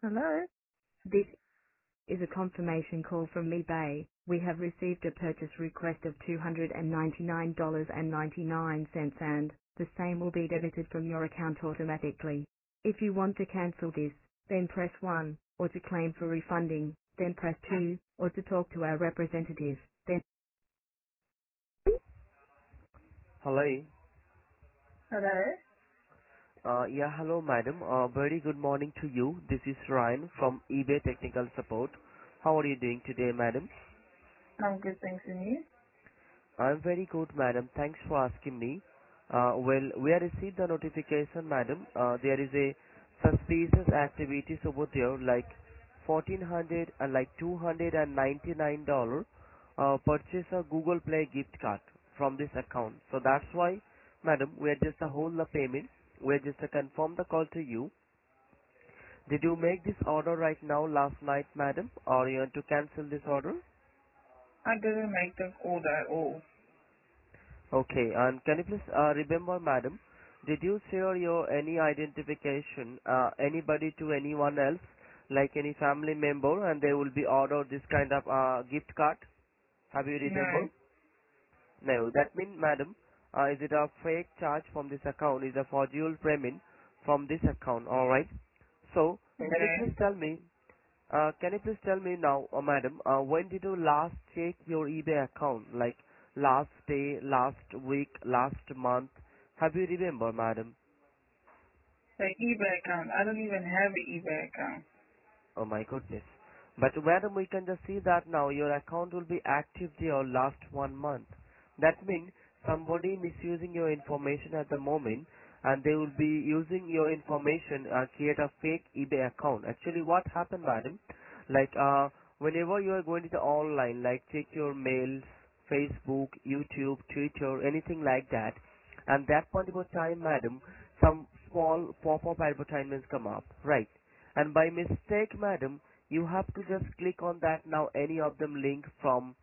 Hello? This is a confirmation call from eBay. We have received a purchase request of $299.99 and the same will be debited from your account automatically. If you want to cancel this, then press 1, or to claim for refunding, then press 2, or to talk to our representative, then... Hello. Hello? Yeah, hello madam. Very good morning to you. This is Ryan from eBay Technical Support. How are you doing today, madam? I'm good, thanks, and you? I'm very good, madam. Thanks for asking me. Well, we have received the notification, madam. There is a suspicious activities over there, like 1,400 and like $299. Purchase a Google Play gift card from this account. So that's why, madam, we are just a hold the payment. We are just to confirm the call to you. Did you make this order right now last night, madam, or you want to cancel this order? I didn't make the order at all. Okay, and can you please remember, madam, did you share your any identification, anybody to anyone else, like any family member, and they will be ordered this kind of gift card? Have you No. remember? No, that means, madam, is it a fake charge from this account? Is a fraudulent payment from this account? All right. So, can you Okay. please tell me? Can you please tell me now, madam, when did you last check your eBay account? Like last day, last week, last month? Have you remember, madam? The eBay account. I don't even have an eBay account. Oh my goodness. But madam, we can just see that now your account will be active there last 1 month. That means somebody misusing your information at the moment and they will be using your information create a fake eBay account. Actually what happened, madam? Like whenever you are going to the online, like check your mails, Facebook, YouTube, Twitter, anything like that, and that point of time, madam, some small pop-up advertisements come up, right? And by mistake, madam, you have to just click on that now, any of them link from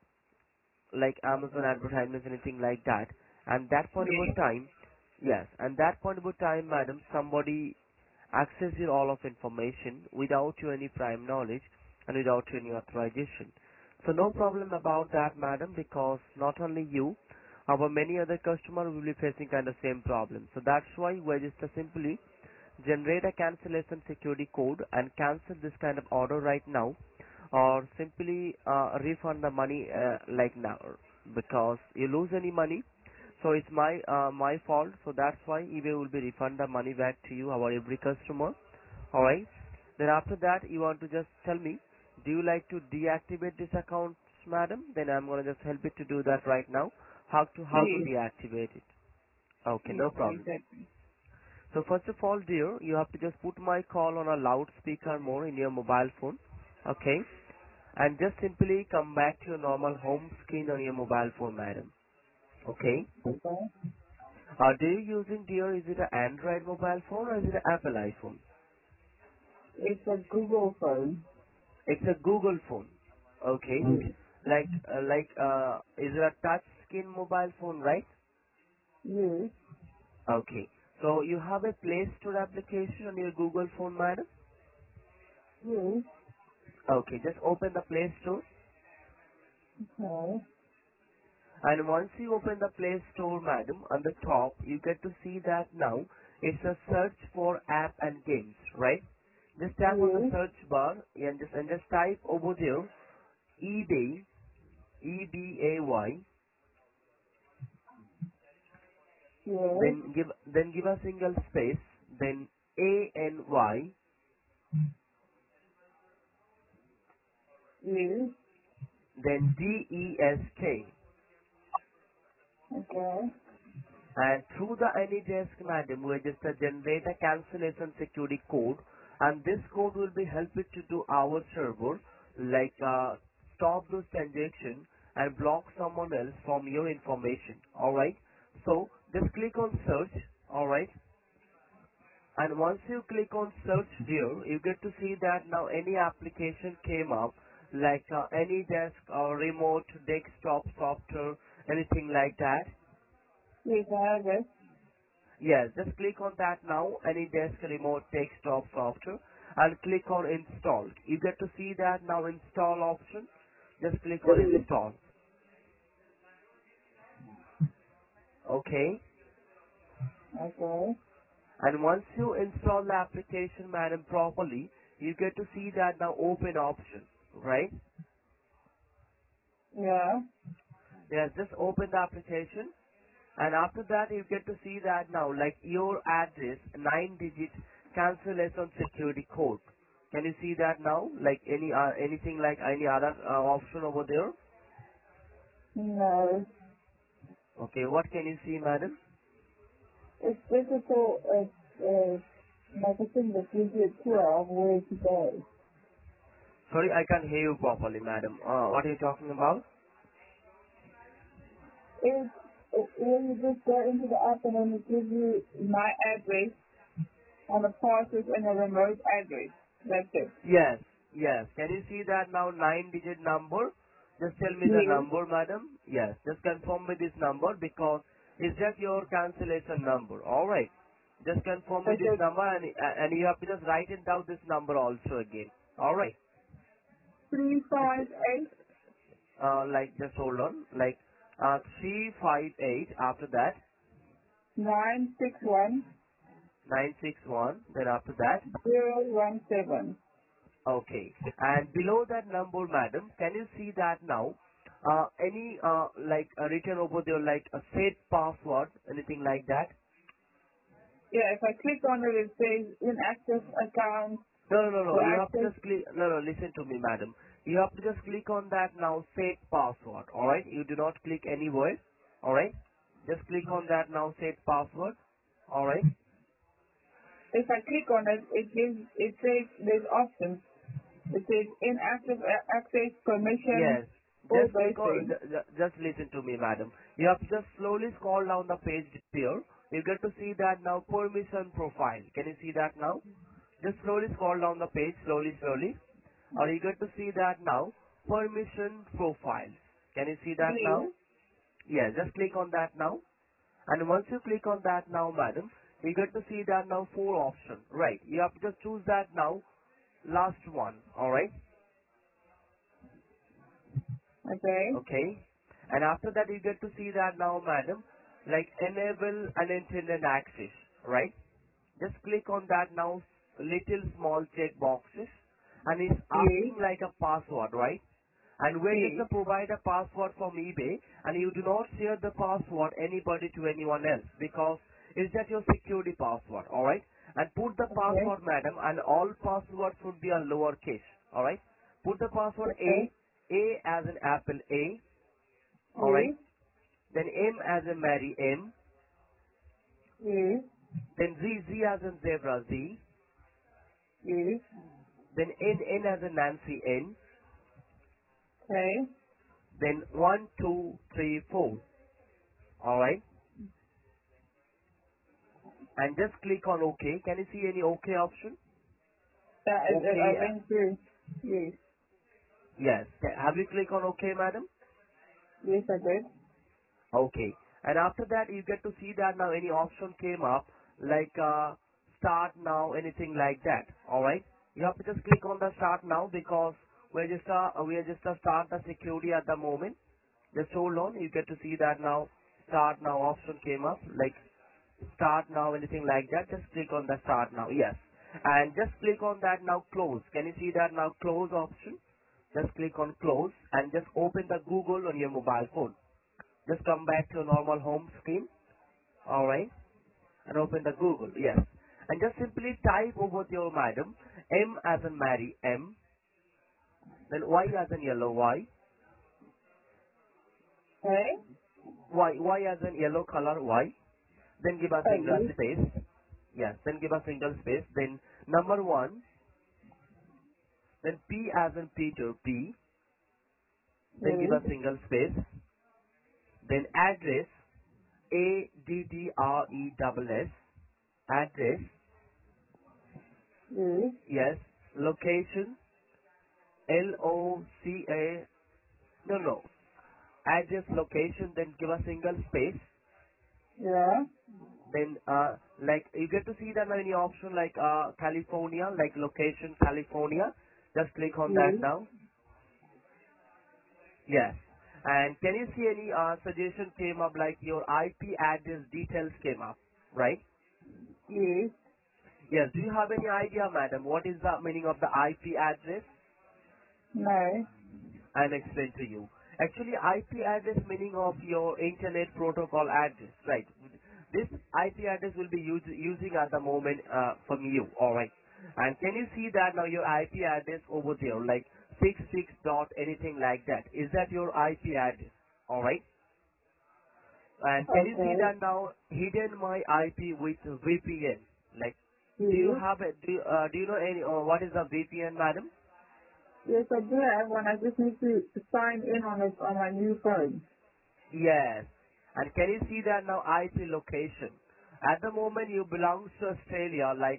like Amazon advertisements, anything like that. And that point of Yeah. time, yes, and that point of time, madam, somebody access your all of information without your any prime knowledge and without your any authorization. So no problem about that, madam, because not only you, our many other customers will be facing kind of same problem. So that's why we just simply generate a cancellation security code and cancel this kind of order right now, or simply refund the money like now, because you lose any money, so it's my fault, so that's why eBay will be refund the money back to you, our every customer. All right, then after that you want to just tell me, do you like to deactivate this account, madam? Then I'm going to just help you to do that right now, how to Yes. deactivate it. Okay, Yes, no please, problem. help me. So first of all, dear, you have to just put my call on a loudspeaker mode in your mobile phone, okay? And just simply come back to your normal home screen on your mobile phone, madam. Okay? Okay. Do you using, dear, is it an Android mobile phone or is it an Apple iPhone? It's a Google phone. It's a Google phone. Okay? Is it a touch screen mobile phone, right? Yes. Okay. So you have a Play Store application on your Google phone, madam? Yes. Okay, just open the Play Store. Okay. And once you open the Play Store, madam, on the top, you get to see that now it's a search for app and games, right? Just tap on the Yes. search bar and just type over there eBay, EBAY, Yes. then give a single space, then ANY, Yes. then DESK. Okay. And through the AnyDesk, madam, we just generate a cancellation security code, and this code will be helpful to do our server, like stop those transactions and block someone else from your information. All right. So just click on search. All right. And once you click on search here, you get to see that now any application came up, like AnyDesk or remote desktop software, anything like that. Yes, I have it. Yes, just click on that now, any desk remote desktop software. and click on install. You get to see that now install option. Just click on install. Okay. Okay. And once you install the application, madam, properly, you get to see that now open option, right? Yeah. Yes, just open the application. And after that, you get to see that now, like your address, 9-digit cancellation security code. Can you see that now? Like anything like any other option over there? No. Okay, what can you see, madam? It's difficult. Like I think that gives you a tour of where to go. Sorry, I can't hear you properly, madam. What are you talking about? It's when you just go into the app and then it gives you my address on a passes and a remote address. That's it. Yes, yes. Can you see that now 9-digit number? Just tell me the Yes. number, madam. Yes, just confirm me this number because it's just your cancellation number. All right. Just confirm me That's this it. number and you have to just write it down this number also again. All right. Just 358 just hold on. 358 after that 961 961. Then after that 017. okay. And below that number, madam, can you see that now? Any written over there like a set password, anything like that? Yeah, if I click on it, it says inactive account No, no, no, no. or You have to access. just click. No, no. Listen to me, madam. You have to just click on that now. Set password. All right. You do not click anywhere. All right. Just click on that now. Set password. All right. If I click on it, it says there's options. It says inactive access, permission, Yes. all Just those click on. things. Just listen to me, madam. You have to just slowly scroll down the page here. You get to see that now. Permission profile. Can you see that now? Just slowly scroll down the page. Slowly, slowly. Or you get to see that now. Permission profiles. Can you see that Yes. now? Yes. Just click on that now. And once you click on that now, madam, you get to see that now 4 options. Right. You have to just choose that now. Last one. Alright. Okay. Okay. And after that, you get to see that now, madam, like enable unintended access, right? Just click on that now, little small check boxes, and it's Yes. asking like a password, right? And we're just Yes. to provide a password from eBay, and you do not share the password anybody to anyone else because it's just your security password, all right? And put the Okay. password, madam, and all passwords should be a lowercase, all right? Put the password Okay. A as in apple A, all right? Yes. Then M as in Mary M, Yes. then Z as in zebra Z, Yes. then N as in Nancy N, Okay. then 1, 2, 3, 4, all right? And just click on OK. Can you see any OK option? That I OK. went through. Yes. Yes. Have you clicked on OK, madam? Yes, I did. Okay. And after that, you get to see that now any option came up like start now, anything like that. All right. You have to just click on the start now because we are just start the security at the moment. Just hold on. You get to see that now start now option came up like start now, anything like that. Just click on the start now. Yes. And just click on that now close. Can you see that now close option? Just click on close and just open the Google on your mobile phone. Just come back to a normal home screen. Alright. And open the Google. Yes. And just simply type over your madam. M as in Mary M. Then Y as in yellow Y. Okay. Y as in yellow color Y. Then give a Oh, single yes. space. Yes. Then give a single space. Then number 1. Then P as in Peter P. Then give Yes. a single space. Then address ADDRESS. Address. Yes. Yes. Location LOCA. No, no. Address location. Then give a single space. Yeah. Then like you get to see that now in your option like California, like location California. Just click on that Yes. now. Yes. And can you see any suggestion came up like your IP address details came up, right? Yes. Yes. Do you have any idea, madam, what is the meaning of the IP address? No. I'll explain to you. Actually, IP address meaning of your internet protocol address, right? This IP address will be using at the moment from you, alright? And can you see that now your IP address over there, like 66 dot anything like that? Is that your IP address, alright? And can you see Okay. that now hidden my IP with VPN? Like, do you Yes. have a, do you know any, what is a VPN, madam? Yes, I do have one. I just need to sign in on it on my new phone. Yes. And can you see that now IP location? At the moment you belong to Australia, like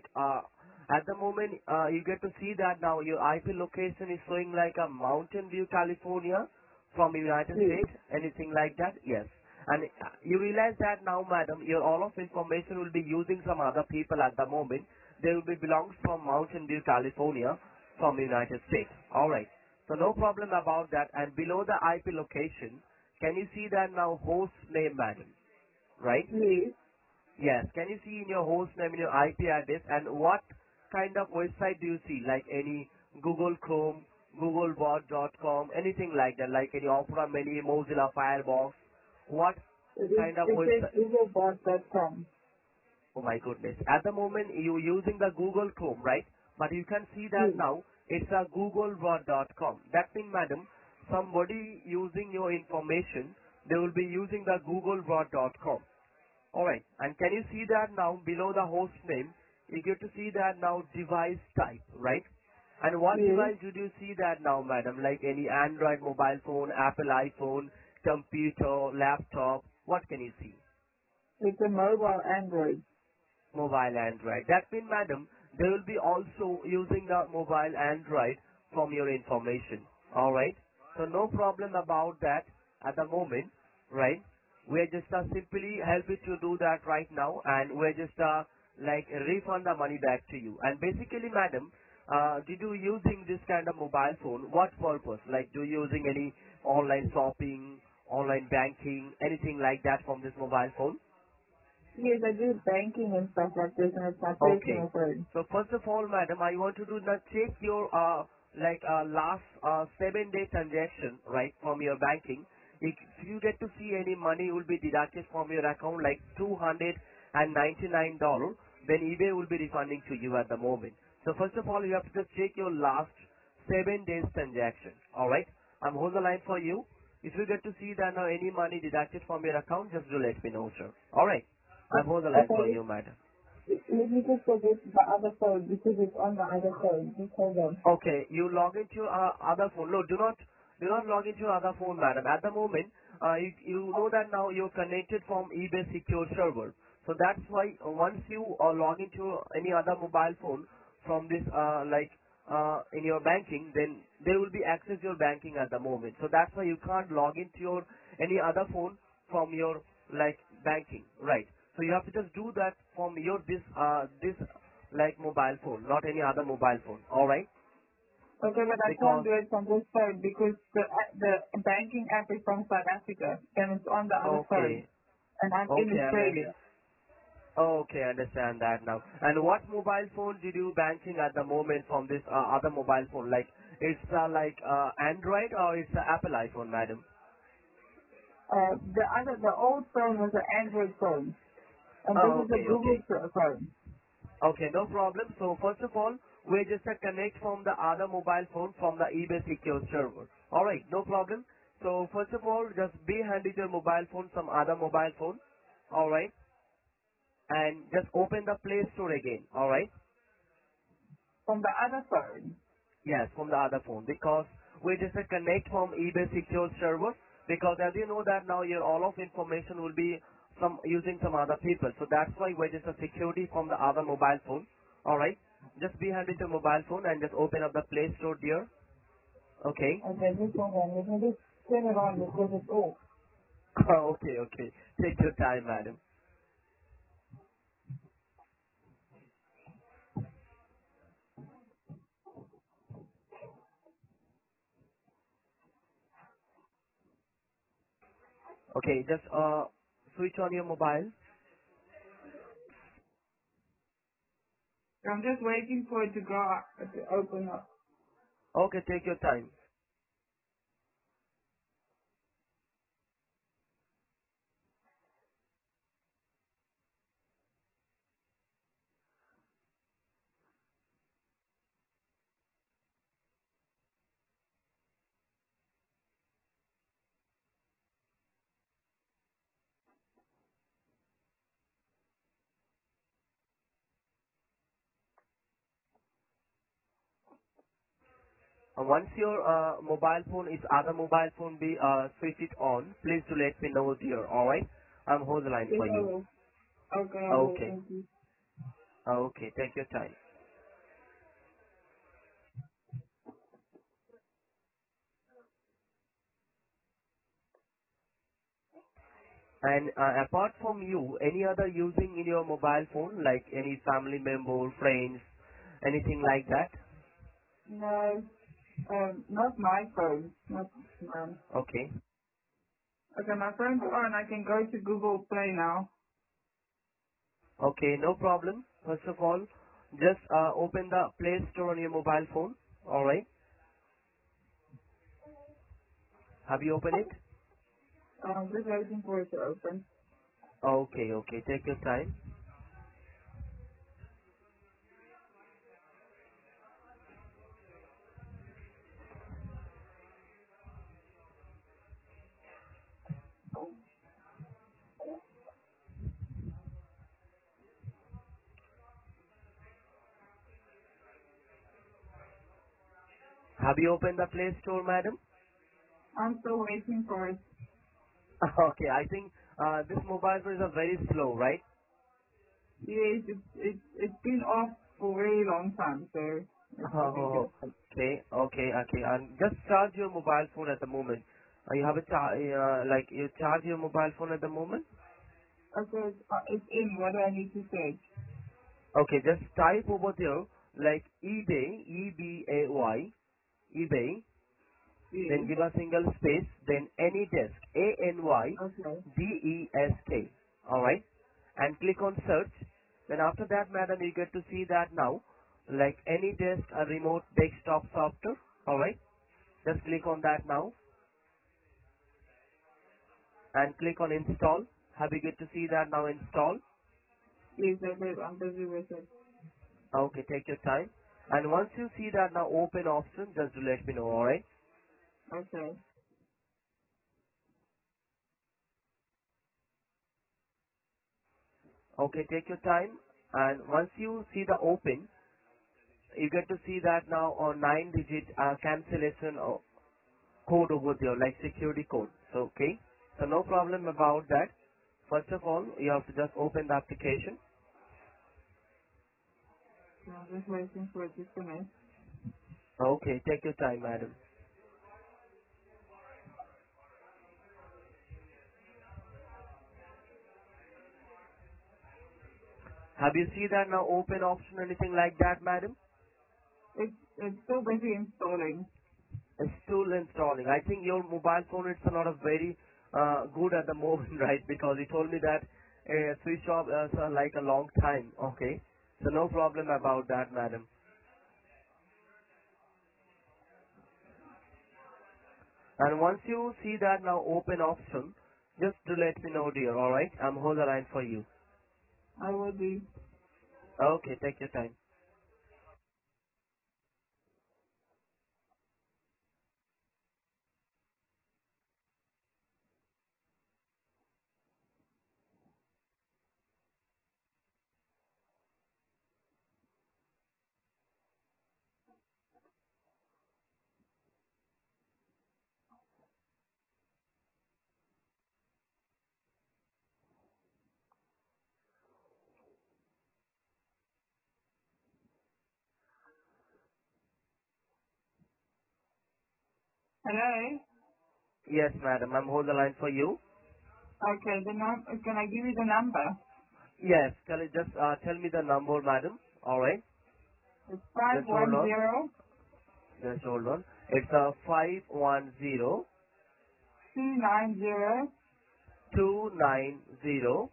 at the moment you get to see that now your IP location is showing like a Mountain View, California from United Yes. States, anything like that? Yes. And you realize that now, madam, your all of information will be using some other people at the moment. They will be belongs from Mountain View, California from United States. Alright. So no problem about that. And below the IP location, can you see that now host name, madam? Right? Yes. Yes. Can you see in your host name in your IP address and what kind of website do you see? Like any Google Chrome, googlebot.com, anything like that, like any Opera Mini, Mozilla Firefox. What kind of It says website? googlebot.com. Oh my goodness. At the moment you using the Google Chrome, right? But you can see that Yes. now it's a googlebot.com. That means, madam, somebody using your information, they will be using the googlebot.com. Alright. And can you see that now below the host name, you get to see that now device type, right? And what Yes. device did you see that now, madam? Like any Android mobile phone, Apple iPhone, computer, laptop, what can you see? It's a mobile Android. Mobile Android. That means, madam, they will be also using the mobile Android from your information. Alright? So no problem about that at the moment, right? We're just simply help you to do that right now and we're just like refund the money back to you. And basically, madam, did you using this kind of mobile phone? What purpose? Like do you using any online shopping, online banking, anything like that from this mobile phone? Yes, I do banking and stuff like this, and it's my Okay. personal phone. So first of all, madam, I want to do now check your last 7 day transaction right from your banking. If you get to see any money will be deducted from your account like $299, then eBay will be refunding to you at the moment. So first of all, you have to just check your last 7 days transaction. All right. I'm hold the line for you. If you get to see that now any money deducted from your account, just do let me know, sir. All right. I'm hold the line for Okay, you, madam. let me just go get the other phone because it's on the other phone. Just hold on. Okay, you log into your other phone. No, do not log into your other phone, madam. At the moment, you know that now you're connected from eBay secure server. So that's why once you log into any other mobile phone from this in your banking, then they will be access your banking at the moment. So that's why you can't log into your any other phone from your like banking, right? So you have to just do that from your this like mobile phone, not any other mobile phone. All right? Okay, but I can't Because do it from this phone because the banking app is from South Africa and it's on the other phone, okay, and I'm in okay, Australia. okay, I understand that now. And what mobile phone did you banking at the moment from this other mobile phone? Like it's Android or it's Apple iPhone, madam? The old phone was an Android phone, and this Oh, is a okay, Google okay. phone. Okay, no problem. So first of all, we just connect from the other mobile phone from the eBay secure server. Alright, no problem. So first of all, just be handy your mobile phone, some other mobile phone. Alright. And just open the Play Store again. Alright. From the other phone. Yes, from the other phone. Because we just connect from eBay secure server. Because as you know that now your all of information will be some using some other people. So that's why we just a security from the other mobile phone. Alright. Just be handy to mobile phone and just open up the Play Store dear. Okay. Okay, just hold on. Let me just turn it on because it's off. Okay, okay. Take your time, madam. Okay, just switch on your mobile. I'm just waiting for it to go to open up. Okay, take your time. Once your mobile phone is other mobile phone be switch it on, please do let me know, dear. All right, I'm hold the line Yes, for I you. will. Okay, I will. Okay, Thank you. okay, take your time. And apart from you, any other using in your mobile phone, like any family member, friends, anything like that? No, not my phone. Not mine. Okay. Okay, my phone's on. I can go to Google Play now. Okay, no problem. First of all, just open the Play Store on your mobile phone. All right. Have you opened it? I'm just waiting for it to open. Okay, okay. Take your time. Have you opened the Play Store, madam? I'm still waiting for it. Okay, I think this mobile phone is a very slow, right? Yes, it's been off for a very long time, so I think Oh, it's okay, okay, okay. And just charge your mobile phone at the moment. You have a like you charge your mobile phone at the moment. okay. It's in. What do I need to search? Okay, just type over there like eBay, EBAY, eBay. Then Yes. give a single space. Then AnyDesk, Okay. ANYDESK. All right, and click on search. Then after that, madam, you get to see that now, like AnyDesk, a remote desktop software. All right, just click on that now and click on install. Have you get to see that now install? Yes, I'm busy with it. Okay, take your time. And once you see that now open option, just to let me know, alright? Okay. Okay, take your time. And once you see the open, you get to see that now on 9-digit cancellation code over there, like security code. So, okay? So no problem about that. First of all, you have to just open the application. So I'm just waiting for it to finish. Okay, take your time, madam. Have you see that now open option, anything like that, madam? It's still busy installing. It's still installing. I think your mobile phone is not a very good at the moment, right? Because you told me that switch off like a long time. Okay, so no problem about that, madam. And once you see that now open option, just to let me know, dear. All right, I'm hold the line for you. I will be. Okay, take your time. Hello? Yes, madam, I'm hold the line for you. Okay, can I give you the number? Yes, tell me the number, madam. All right, It's just hold on. 510 Just hold on. It's a 510. 290 290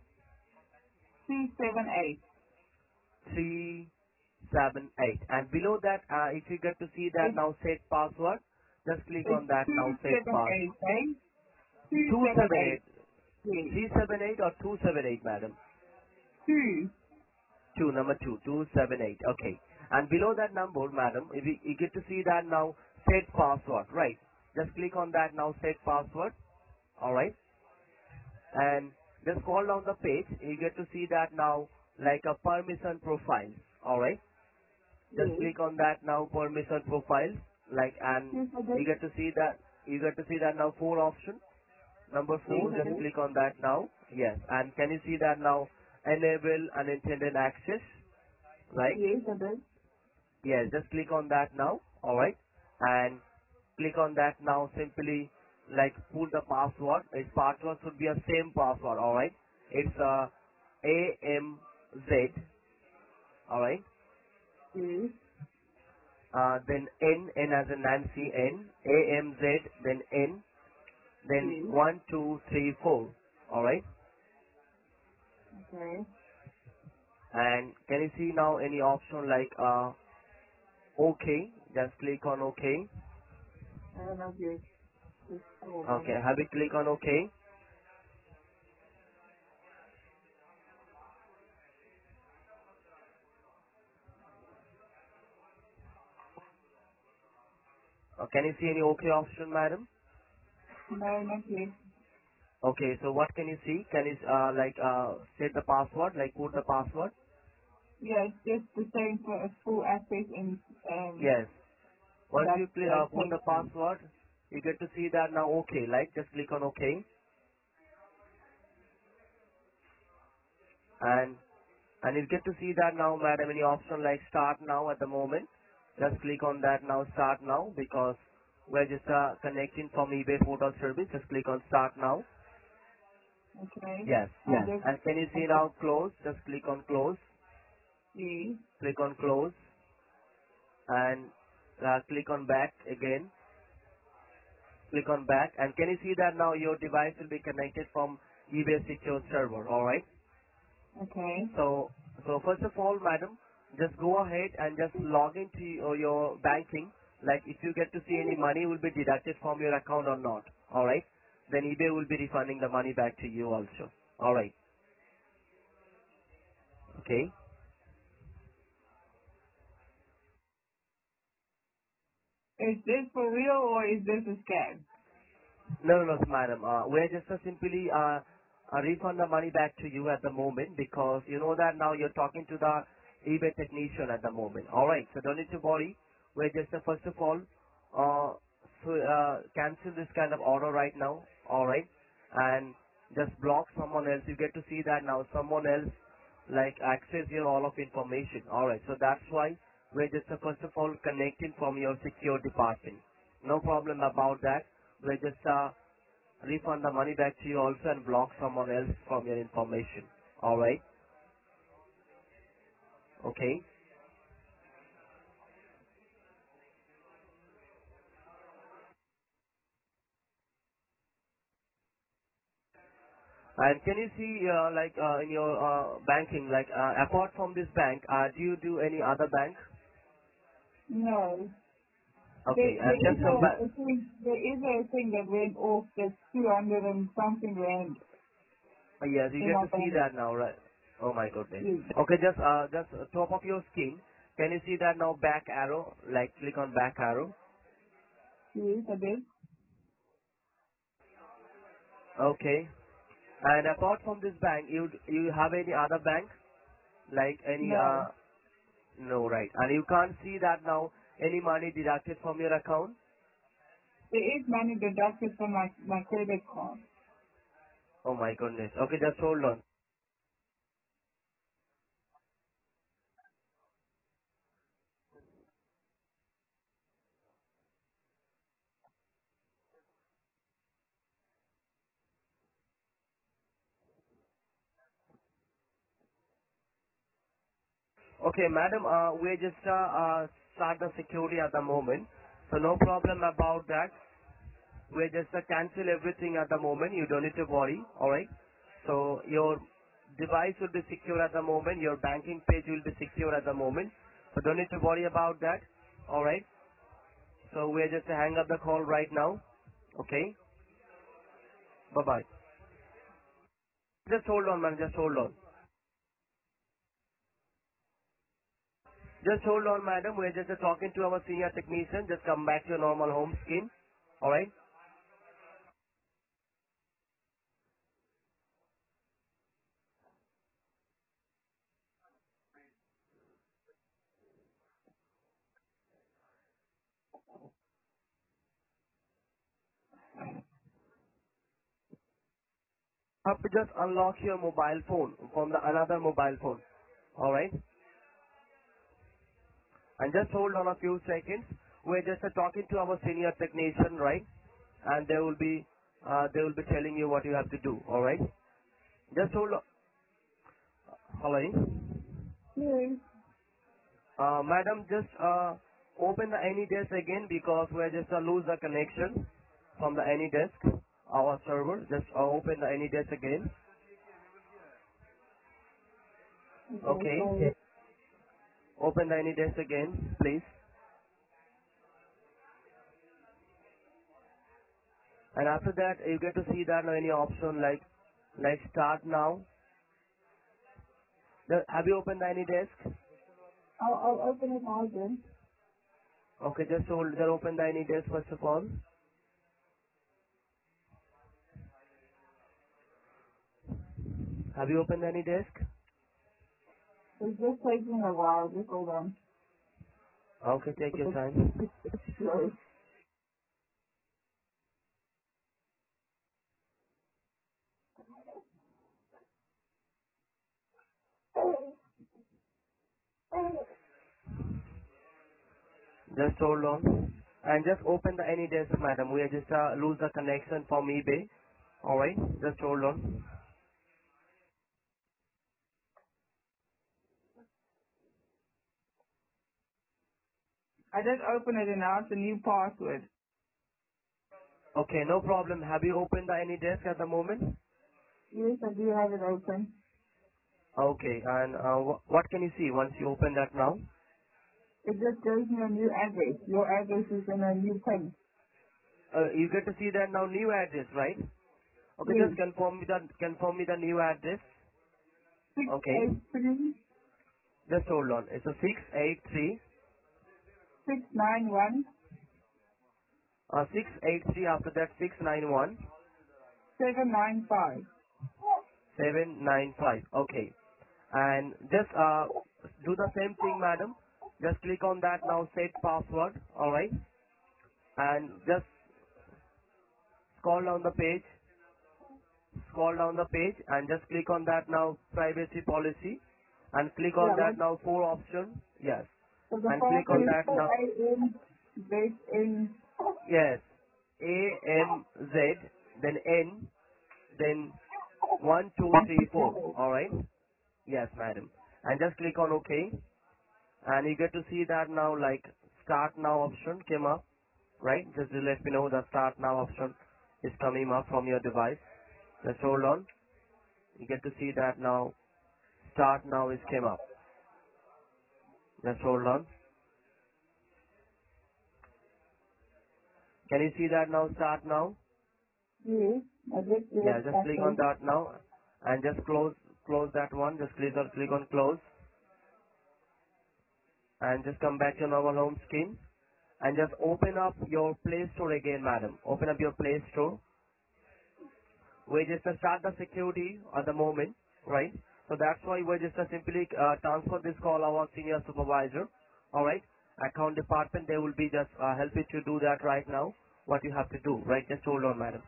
278. 378. And below that, if you get to see that It's, now set password, just click it's on that now set pass. 278, eh? 278. 278. Yes. 378 or 278, madam? 2. Two, number two, 278. Okay. And below that number, madam, if you get to see that now set password, right? Just click on that now set password. Alright. And just scroll down the page. You get to see that now like a permission profile. Alright. Just Yes. click on that now permission profile. Like, and Yes, I you did. get to see that, now four option. Number Yes, four, I just did. click on that now. Yes. And can you see that now enable unintended access? Right? Yes, I did. Yes, just click on that now. Alright. And click on that now. Simply like put the password. Its password should be a same password. Alright. It's AMZ. Alright. Yes. Then N as in Nancy, AMZ, then N, then Yes. 1234. Alright. Okay. And can you see now any option like OK? Just click on OK. I don't know if you just hold on. Okay. Have you click on OK? Can you see any OK option, madam? No, not yet. Okay, so what can you see? Can you set the password, like put the password? Yeah, it's just the same for a full access and Yes. Once that you put the takes me. password, you get to see that now OK, like just click on OK. And you get to see that now, madam, any option like start now at the moment. Just click on that now, start now, because we're just connecting from eBay portal service. Just click on start now. Okay. Yes. I'll just And can you see okay. now close? Just click on close. Yes. Click on close. And click on back again. Click on back. And can you see that now your device will be connected from eBay secure server? Alright. Okay. So first of all, madam, just go ahead and just log into your banking. Like if you get to see any money will be deducted from your account or not. Alright. Then eBay will be refunding the money back to you also. Alright. Okay. Is this for real or is this a scam? No, no, no, madam. We're just simply refund the money back to you at the moment because you know that now you're talking to the eBay technician at the moment. All right, so don't need to worry. We're just first of all, cancel this kind of order right now. All right, and just block someone else. You get to see that now someone else like access your all of information. All right, so that's why we're just first of all connecting from your secure department. No problem about that. We're just refund the money back to you also and block someone else from your information. Alright? Okay? And can you see in your banking, apart from this bank, do you do any other bank? No. Okay, and just a There is a thing that went off that's 200 and something rand yes, you in get our to see bank. that now, right? Oh my goodness. Yes. Okay, just top of your screen. Can you see that now back arrow? Like click on back arrow. Yes, I did. Okay. And apart from this bank, you have any other bank? Like any No. no, right. And you can't see that now any money deducted from your account? There is money deducted from my credit card. Oh my goodness. Okay, just hold on. Okay, madam, we just start the security at the moment. So no problem about that. we just cancel everything at the moment. You don't need to worry. All right. So your device will be secure at the moment. Your banking page will be secure at the moment. So don't need to worry about that. All right. So we are just hang up the call right now. Okay. Bye bye. Just hold on, man. Just hold on. Just hold on, madam. We're just talking to our senior technician. Just come back to your normal home screen. All right. Have to just unlock your mobile phone from the another mobile phone. All right. And just hold on a few seconds. We're just talking to our senior technician, right? And they will be telling you what you have to do. All right. Just hold on. Hello. Yes. Madam, just open the AnyDesk again because we're just lose the connection from the AnyDesk, our server. Just open the AnyDesk again. Okay, Okay. so Open the AnyDesk again, please. And after that, you get to see that any option like start now. Have you opened the AnyDesk? I'll open it now then. Okay, just hold. Just open the AnyDesk first of all. Have you opened the AnyDesk? It's just taking a while. Just hold on. Okay, take your time. Slow. Just hold on. And just open the AnyDesk, madam. We are just lose the connection from eBay. Alright, just hold on. I just opened it and now it's a new password. Okay, no problem. Have you opened the AnyDesk at the moment? Yes, I do have it open. Okay, and what can you see once you open that now? It just gives me a new address. Your address is in a new place. You get to see that now new address, right? Okay, Yes. just confirm me the new address. Okay, 683 just hold on. It's a 683, 691 683 after that 691 795. 795. Okay, and just do the same thing, madam. Just click on that now, set password. All right, and just scroll down the page. Scroll down the page and just click on that now privacy policy and click on Yeah, that what? now four option. Yes, So the and click on password is that now. AMZN. Yes, AMZ, then N, then 1234. All right. Yes, madam. And just click on OK, and you get to see that now like start now option came up. Right. Just to let me know the start now option is coming up from your device. Just hold on. You get to see that now start now is came up. Just hold on. Can you see that now start now? Yes, I just did Yeah, it. just click on Okay. that now and just close that one. Just click on close and just come back to normal home screen and just open up your Play Store again, madam. Open up your Play Store. We just start the security at the moment, right? So that's why we just simply transfer this call our senior supervisor, all right? Account department, they will be just help you to do that right now. What you have to do, right? Just hold on, madam.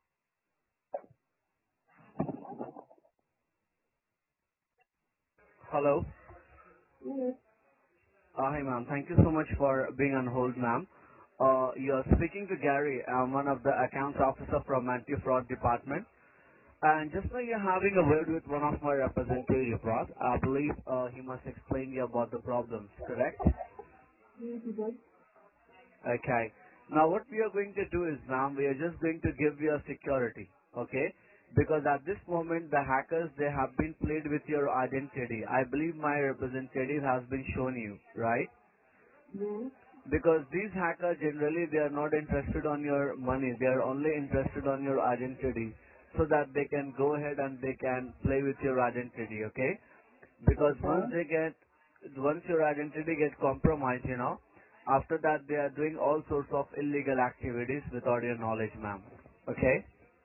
Hello. Yes. Hi, ma'am. Thank you so much for being on hold, ma'am. You're speaking to Gary. I'm one of the accounts officer from Anti-Fraud Department. And just now you're having a word with one of my representatives, Rod. I believe he must explain you about the problems, correct? Yes, you did. Okay. Now what we are going to do is, ma'am, we are just going to give you a security, okay? Because at this moment, the hackers, they have been played with your identity. I believe my representative has been shown you, right? Yes. Because these hackers generally, they are not interested on your money. They are only interested on your identity so that they can go ahead and they can play with your identity, okay? Because Okay. once your identity gets compromised, after that they are doing all sorts of illegal activities without your knowledge, ma'am. Okay?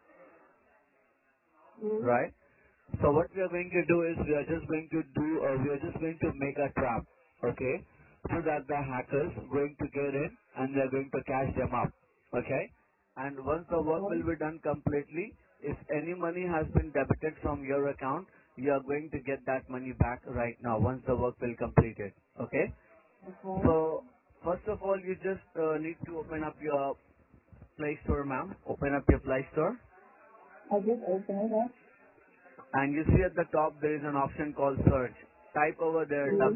Yes. Right? So what we are going to do is we are just going to make a trap, okay? So that the hackers going to get in and they are going to catch them up, okay? And once the work Okay. will be done completely, if any money has been debited from your account, you are going to get that money back right now once the work will completed, okay? Okay. So first of all, you just need to open up your Play Store, ma'am. Open up your Play Store. I just opened it up. And you see at the top there is an option called search. Type over there Yes.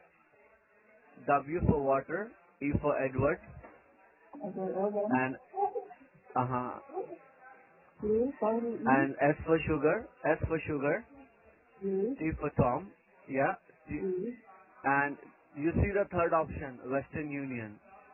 W for water, E for Edward, Okay, open. and uh-huh, Yes. W-E. and S for sugar, Yes. T for Tom, yeah, Yes. and you see the third option, Western Union,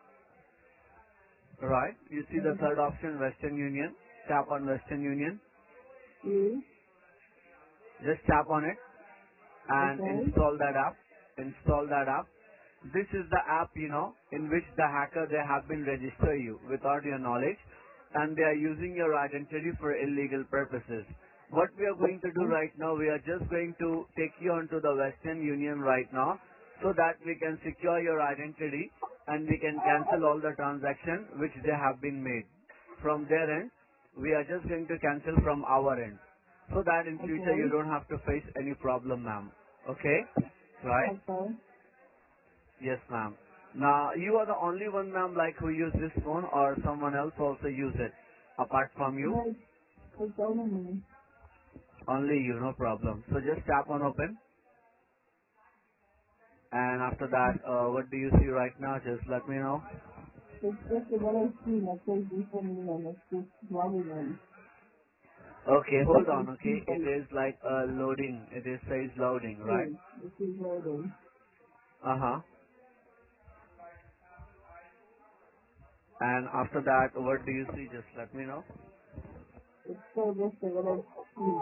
right? You see the third option, Western Union. Tap on Western Union. Yes. Just tap on it and Okay. install that app. Install that app. This is the app, in which the hacker, they have been register you without your knowledge and they are using your identity for illegal purposes. What we are going to do right now, we are just going to take you onto the Western Union right now so that we can secure your identity and we can cancel all the transactions which they have been made. From their end, we are just going to cancel from our end so that in future you Okay. don't have to face any problem, ma'am. Okay? Right? Okay. Yes, ma'am. Now, you are the only one, ma'am, like who use this phone or someone else also use it apart from you? No, it's only me. Only you, no problem. So just tap on open and after that, what do you see right now? Just let me know. It's just a little screen that says before me and it's just logging in. Okay, hold It's a on, okay. screen It that is like loading. It is says loading, right? says this is loading. Uh-huh. And after that, what do you see? Just let me know. It's still just a little screen.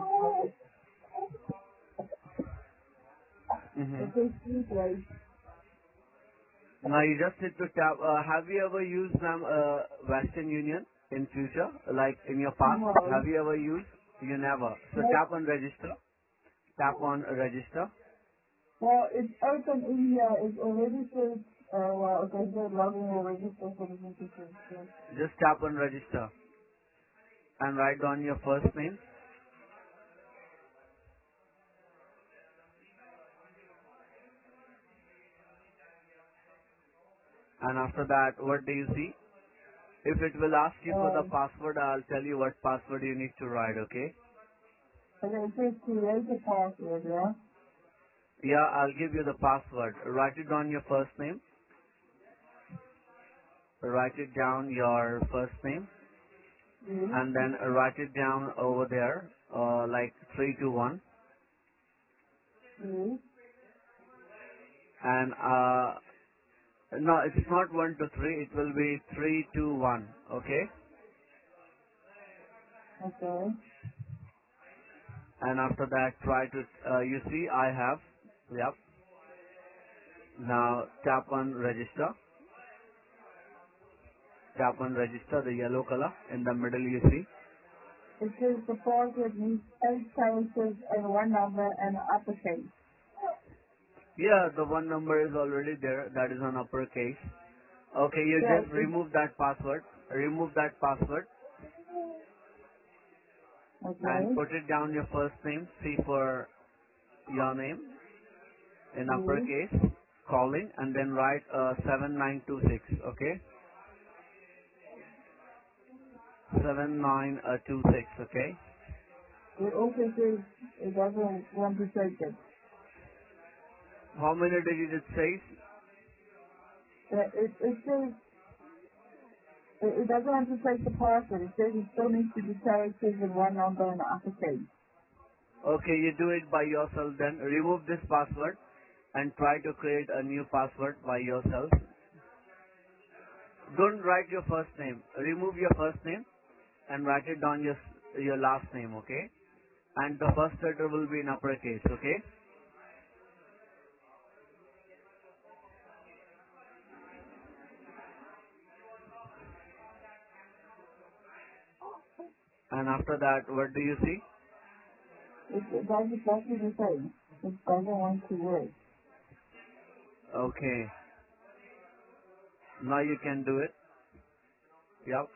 Mm-hmm. It says screen play. Now you just need to tap. Have you ever used, ma'am, Western Union in future, like in your past? No. Have you ever used? You never. So No. tap on register. Tap on register. Well, it's open in here. It already says, well, okay, so logging or register for the notification. Just tap on register and write down your first name. And after that, what do you see? If it will ask you for the Um, password, I'll tell you what password you need to write. Okay? okay, it says create a password, yeah? Yeah, I'll give you the password. Write it down your first name. Write it down your first name, Yes, and then write it down over there, like 321. yes, And no, it's not 1 to 3. It will be 3 2 1. Okay. okay. And after that, try to you see I have. Yep. Now tap on register. Tap on register. The yellow color in the middle you see. It says the password needs 8 characters and one number and uppercase. Yeah, the one number is already there. That is on uppercase. Okay, you Yeah, just it's, remove that password. Remove that password and okay, put it down your first name. C for your name in yes, uppercase. Calling and then write 7926. Okay. 7926, okay? it also says it doesn't want to take it. How many digits it says? It says It doesn't want to take the password. It says it still needs to be characters with one number and uppercase. Okay, you do it by yourself then. Remove this password and try to create a new password by yourself. Don't write your first name. Remove your first name and write it down your last name, okay? And the first letter will be in uppercase, okay? And after that, what do you see? It does exactly the same. It doesn't want to work. Okay. Now you can do it. Yep.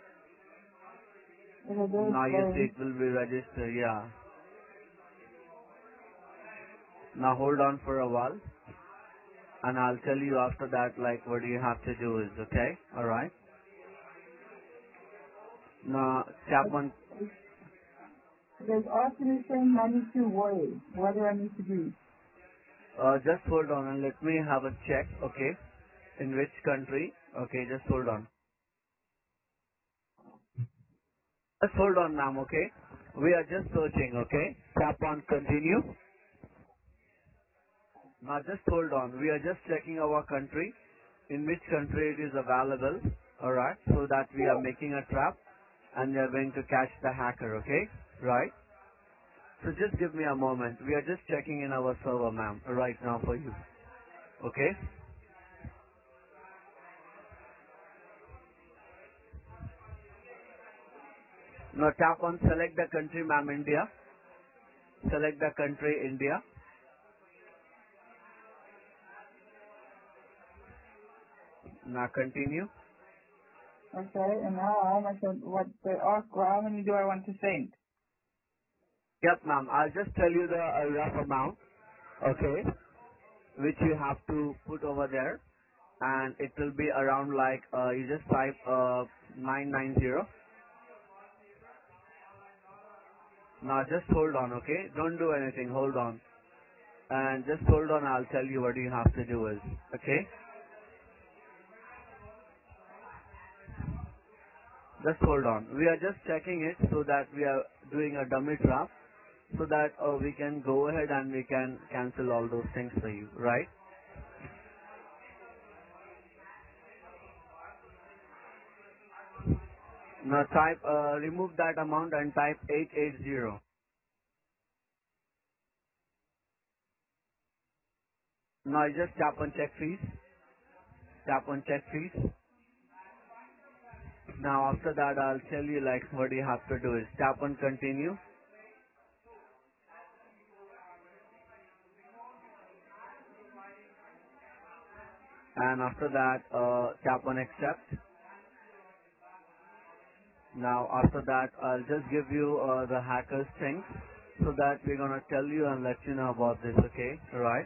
If I do it Now you see slowly, it will be registered, yeah. Now hold on for a while and I'll tell you after that like what you have to do is, okay? Alright. Now Chapman, there's asking me send money to where? What do I need to do? just hold on and let me have a check, okay? In which country? Okay, just hold on. Just hold on ma'am, okay? We are just searching, okay? Tap on continue. Now just hold on. We are just checking our country, in which country it is available, alright? So that we are making a trap and we are going to catch the hacker, okay? Right? So just give me a moment. We are just checking in our server ma'am, right now for you. Okay? Now tap on select the country ma'am, India. Select the country India. Now continue. Okay, and now how much, what they ask, well, how many do I want to send? Yep ma'am, I'll just tell you the rough amount, okay, which you have to put over there, and it will be around like, you just type 990. Now just hold on, okay? Don't do anything, hold on. And just hold on, I'll tell you what you have to do is, okay? Just hold on. We are just checking it so that we are doing a dummy trap so that we can go ahead and we can cancel all those things for you, right? Now type, remove that amount and type 880. Now you just tap on check fees. Tap on check fees. Now after that I'll tell you like what you have to do is tap on continue. And after that tap on accept. Now after that I'll just give you the hackers things so that we're gonna tell you and let you know about this, okay? Alright?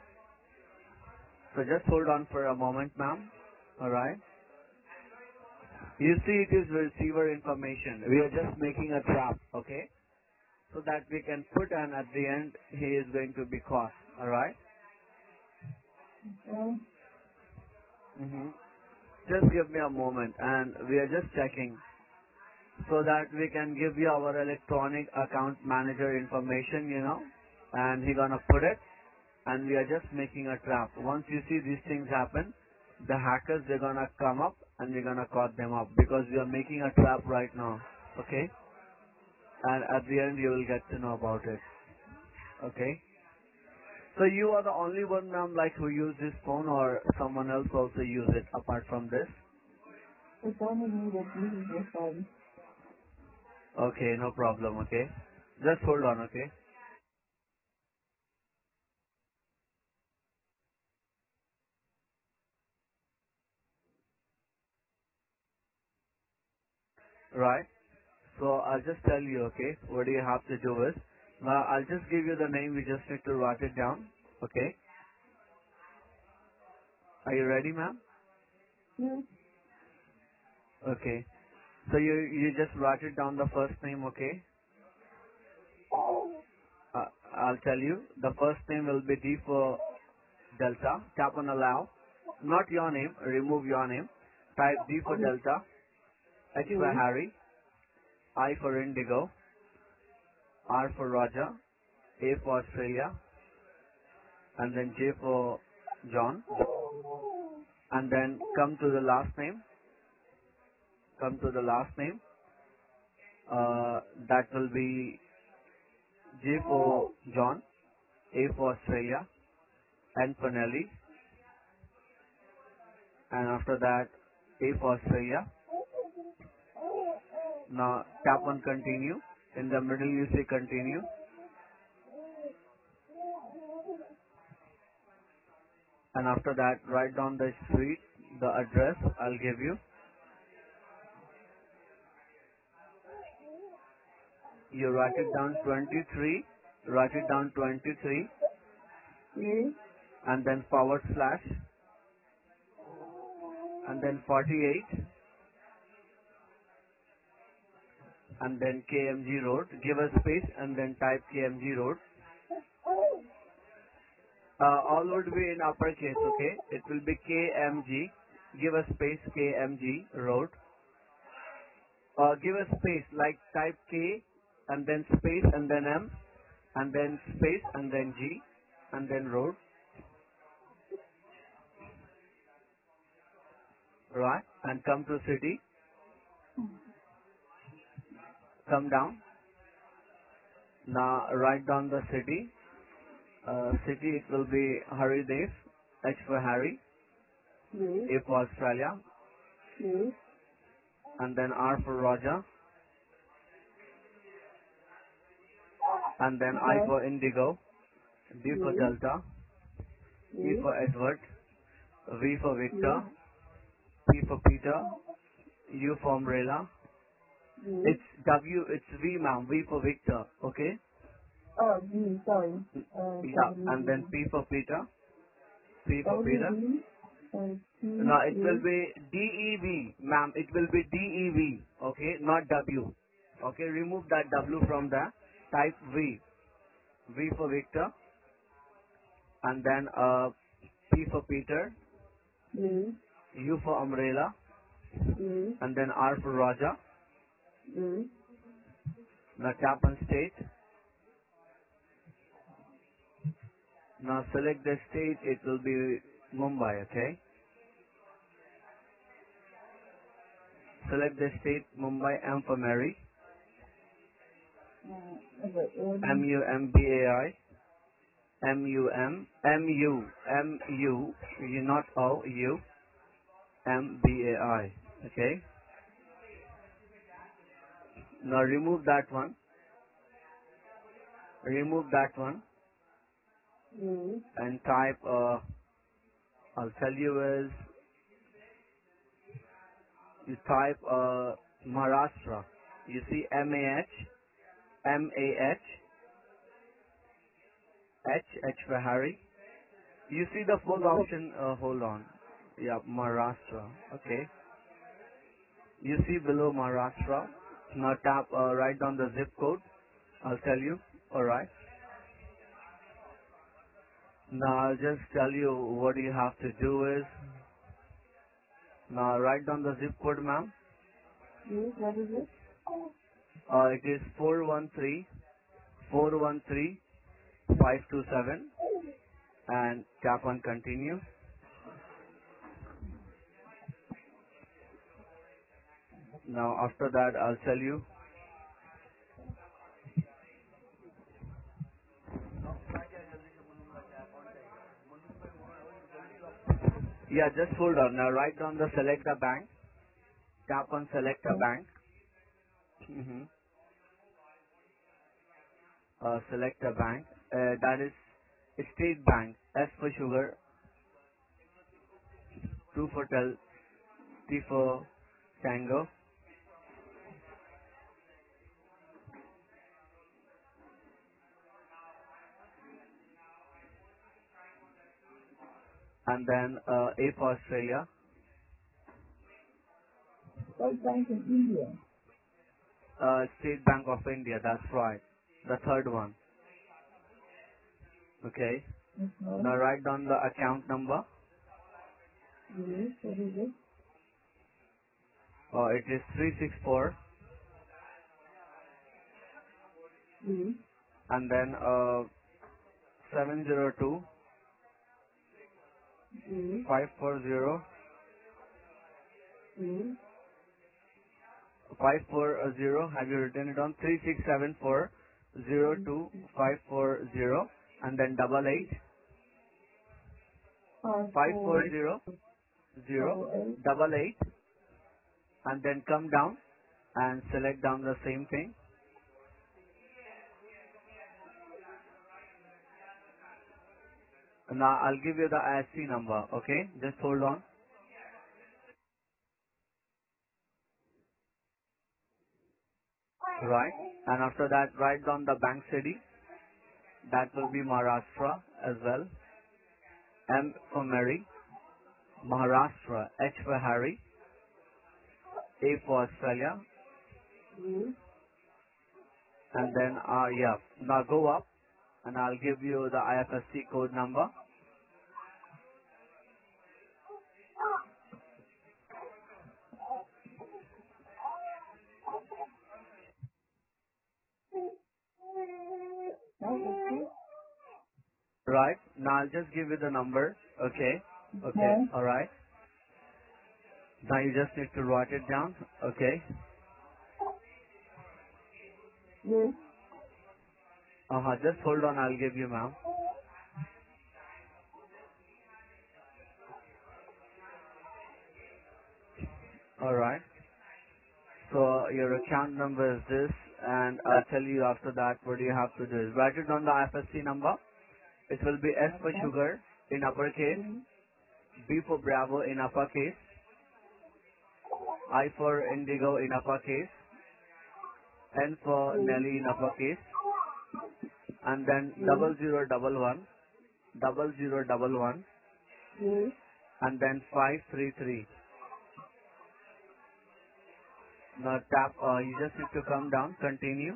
So just hold on for a moment ma'am. Alright? You see it is receiver information. We are just making a trap, okay? So that we can put and at the end he is going to be caught, alright? Okay. Mm-hmm. Just give me a moment and we are just checking so that we can give you our electronic account manager information, you know, and he gonna put it and we are just making a trap. Once you see these things happen, the hackers they're gonna come up and we're gonna caught them up because we are making a trap right now, okay? And at the end you will get to know about it, okay? So you are the only one ma'am like who use this phone or someone else also use it apart from this? It's only me that uses the phone. Okay, no problem, okay? Just hold on, okay? Right. So I'll just tell you, okay, what do you have to do is, now I'll just give you the name, we just need to write it down, okay? Are you ready, ma'am? Yes. Okay. So you just write it down the first name, okay? I'll tell you, the first name will be D for Delta, tap on allow, not your name, remove your name, type D for Okay. Delta, H for Yes. Harry, I for Indigo, R for Roger, A for Australia, and then J for John, and then come to the last name. Come to the last name. That will be J for John, A for Australia, N for Nelly, and after that A for Australia. Now tap on continue. In the middle you say continue, and after that write down the street, the address I'll give you. You write it down 23, write it down 23, Yes. and then forward slash, and then 48, and then KMG Road. Give a space and then type KMG Road. All would be in uppercase, okay? It will be KMG. Give a space KMG Road. Give a space like type K and then space and then M and then space and then G and then road. Right? And come to city. Come down. Now write down the city. City it will be Haridev. H for Harry. Yes. A for Australia. Yes. And then R for Roger. And then I Okay. for Indigo. D for Yes. Delta. E Yes. for Edward. V for Yes. Victor. P for Peter. U for Umbrella. Yes. It's W, it's V ma'am. V for Victor. Okay? Oh, G, sorry. Yeah. And then WD. P for Peter. P for Peter. WD. T. No, it will Yes. be DEV, ma'am. It will be DEV. Okay? Not W. Okay? Remove that W from there. Type V. V for Victor. And then P for Peter. Yes. U for Umbrella. Yes. And then R for Roger. Yes. Now tap on state. Now select the state. It will be Mumbai. Okay? Select the state Mumbai. M for Mary. Okay. MUMBAI. MUMU, you not O, U, MBAI. Okay? Now remove that one. Remove that one Yes. and type, I'll tell you is, you type Maharashtra. You see H for Harry. You see the fourth option, hold on. Yeah, Maharashtra. Okay. You see below Maharashtra. Now tap, write down the zip code. I'll tell you. Alright. Now I'll just tell you what you have to do is, now write down the zip code ma'am. Yes. What is it? It is 413-413-527 and tap on continue. Now after that I'll tell you. Yeah, just hold on. Now write down the select the bank. Tap on select a bank. hmm Select a bank. That is State Bank. S for sugar, 2 for T for tango, and then A for Australia. State Bank in India. State Bank of India. That's right. The third one. Okay. Okay. Now write down the account number. Yes. What is it? It is 364 Mm. and then 702 Mm. 540 Mm. 540. Have you written it on? 3674 540 and then double eight Five, five four, four zero zero double eight. double eight and then come down and select down the same thing. Now I'll give you the ISC number. Okay, just hold on. Right, and after that write down the bank city. That will be Maharashtra as well. M for Mary, Maharashtra. H for Harry, A for Australia, Mm. and then yeah. Now go up, and I'll give you the IFSC code number. Okay. Right. Now I'll just give you the number. Okay. Okay. Okay. All right. Now you just need to write it down. Okay. Yes. Just hold on. I'll give you, ma'am. All right. So your account number is this, and I'll tell you after that what you have to do is write it on the IFSC number. It will be S for Okay. sugar in uppercase, Mm. B for Bravo in uppercase, I for Indigo in uppercase, N for Yes. Nelly in uppercase, and then Yes. 0011, 0011, Yes. and then 533. Now tap, you just need to come down, continue.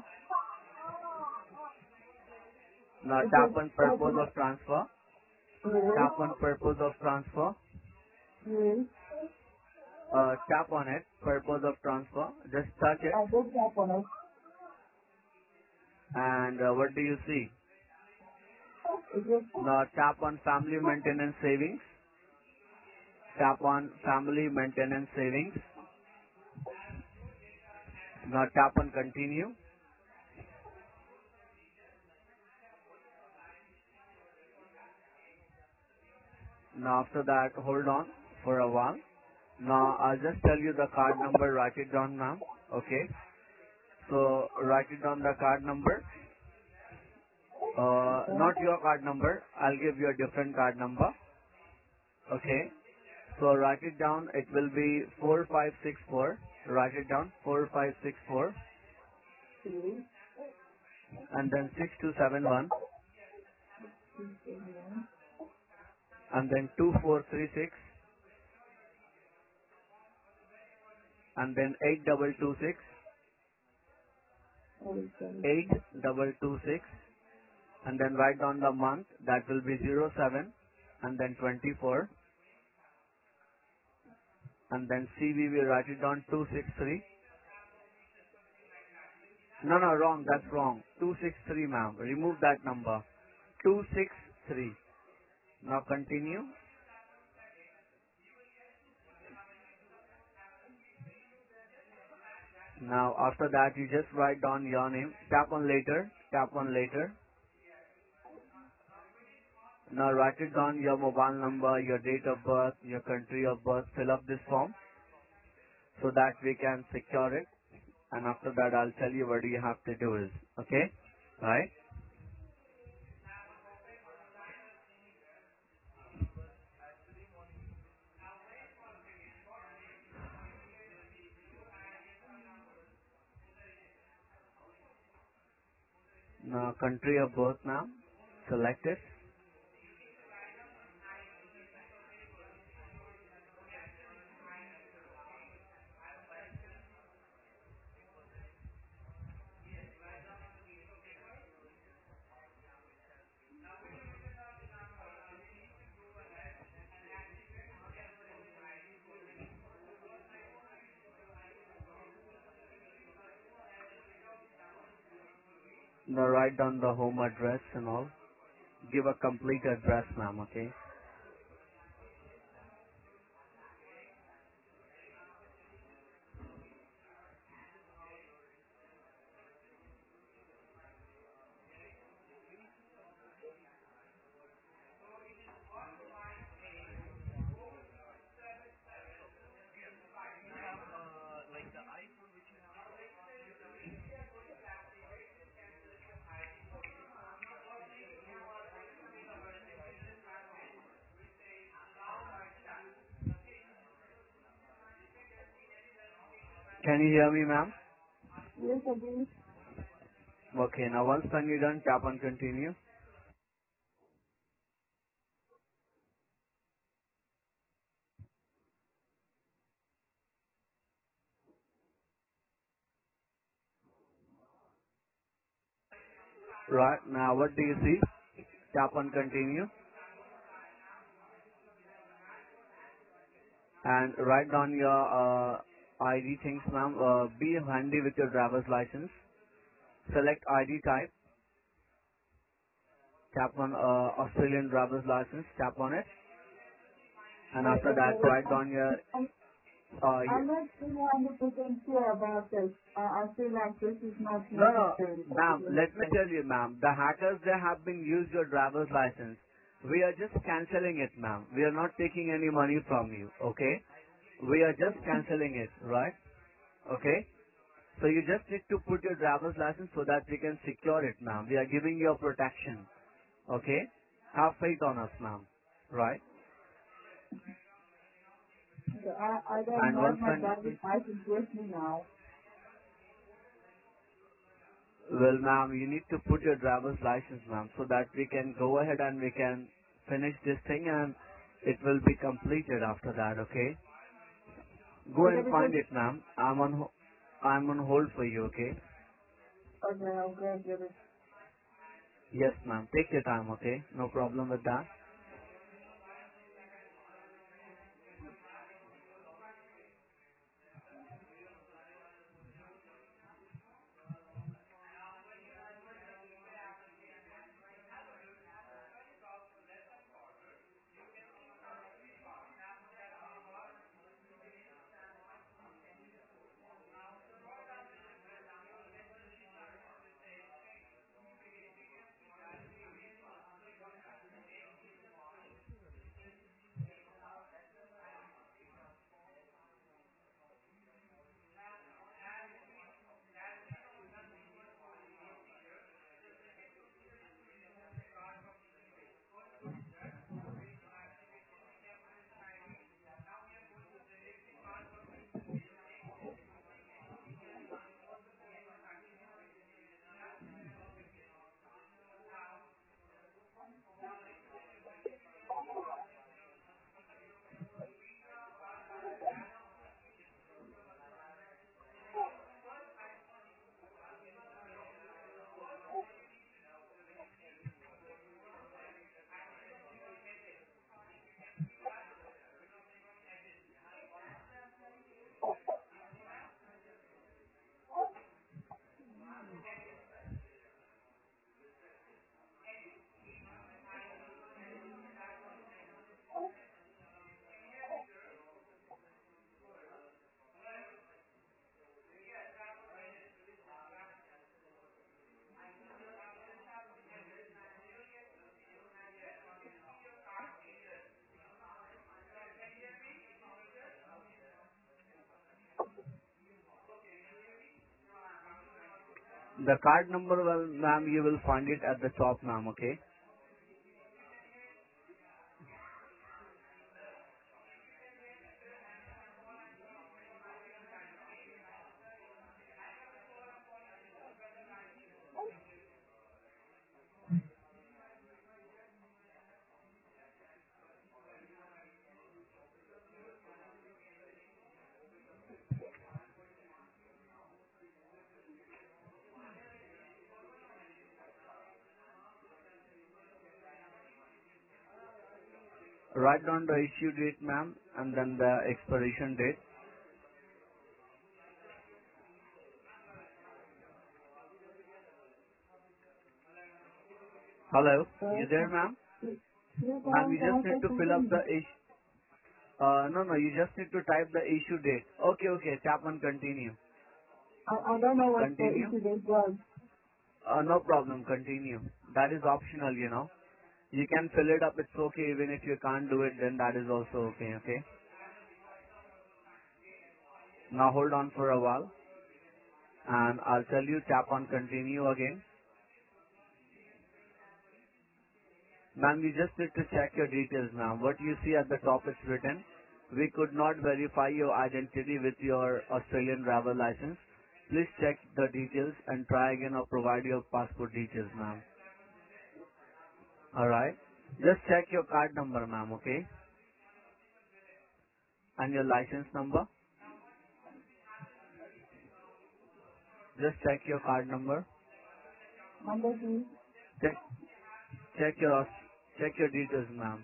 Now It tap is on purpose open. of transfer, Yes. tap on purpose of transfer, Yes. tap on it, purpose of transfer, just touch it, I just tap on it. and what do you see? It just Now tap on family maintenance savings, tap on family maintenance savings, now tap on continue. Now after that, hold on for a while. Now I'll just tell you the card number, write it down, ma'am. Okay, so write it down the card number. okay. Not your card number, I'll give you a different card number. Okay, so write it down, it will be 4564, write it down, 4564, Yes. and then 6271, and then 2436, and then 8226, 8226, and then write down the month, that will be 07, and then 24, and then CVV, write it down 263. No, no, wrong, that's wrong. 263, ma'am. Remove that number. 263. Now continue. Now after that you just write down your name. Tap on later. Tap on later. Now write it down your mobile number, your date of birth, your country of birth. Fill up this form so that we can secure it. And after that I'll tell you what you have to do is. Okay? Right? Now country of birth, ma'am. Select it. Now write down the home address and all. Give a complete address, ma'am, okay? Can you hear me, ma'am? Yes, I do. Okay, now once done you're done, tap on continue. Right, now what do you see? Tap on continue and write down your ID things, ma'am. Be handy with your driver's license. Select ID type. Tap on Australian driver's license. Tap on it. And But after that, write down your I'm not 100% sure about this. I feel like this is not no, no, necessary. ma'am. Let me tell you, ma'am. The hackers, they have been used your driver's license. We are just cancelling it, ma'am. We are not taking any money from you, okay? We are just cancelling it, right? Okay? So you just need to put your driver's license so that we can secure it, ma'am. We are giving you a protection, okay? Have faith on us, ma'am, right? I don't And have once my when, driver's license with me now. well, ma'am, you need to put your driver's license, ma'am, so that we can go ahead and we can finish this thing and it will be completed after that, okay? Go Okay, and find because it, ma'am. I'm on hold for you, okay? okay, I'll go and get it. Yes, ma'am. Take your time, okay? No problem with that. The card number, well, ma'am, you will find it at the top, ma'am, okay? Write down the issue date, ma'am, and then the expiration date. Hello? You Yes, there, ma'am? yes, Ma'am, you can just I need say to fill up continue? the issue. No, you just need to type the issue date. Okay, tap on continue. I don't know what the Continue. issue is was. No problem, continue. That is optional, you know. You can fill it up, it's okay. Even if you can't do it, then that is also okay? Now hold on for a while, and I'll tell you, tap on continue again. Ma'am, you just need to check your details, ma'am. What you see at the top is written, we could not verify your identity with your Australian driver license. Please check the details and try again or provide your passport details, ma'am. Alright? Just check your card number, ma'am, okay? And your license number. Just check your card number. Number two. Check, check your, check your details, ma'am.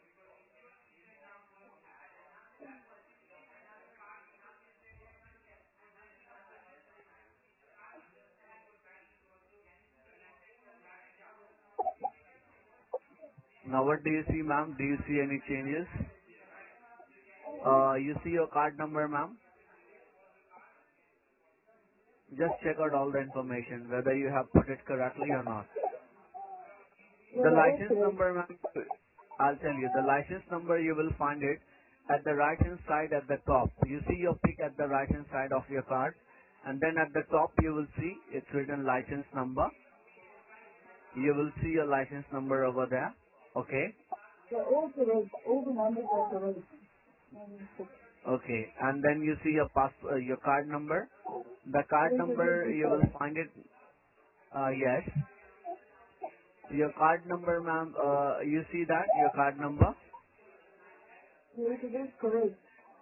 Now what do you see, ma'am? Do you see any changes? You see your card number, ma'am? Just check out all the information, whether you have put it correctly or not. The Yeah, license okay. number, ma'am, I'll tell you, the license number you will find it at the right hand side at the top. You see your pic at the right hand side of your card, and then at the top you will see it's written license number. You will see your license number over there. Okay? So all correct. All the numbers are correct. Okay. And then you see your your card number. The card What is the number business you will card? find it, yes. Your card number, ma'am, you see that, your card number? Yes, it is correct.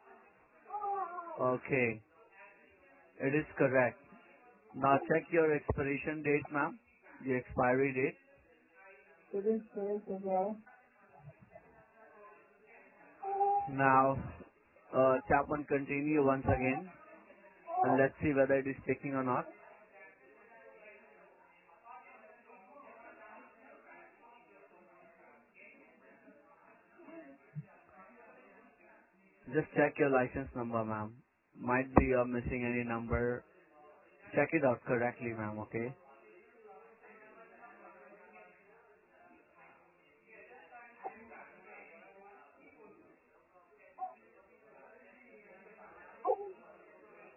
Okay. It is correct. Now check your expiration date, ma'am. The expiry date. It is correct as well. Now, tap on continue once again, and let's see whether it is checking or not. Just check your license number, ma'am. Might be you're missing any number. Check it out correctly, ma'am, okay?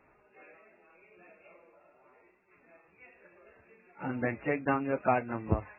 And then check down your card number.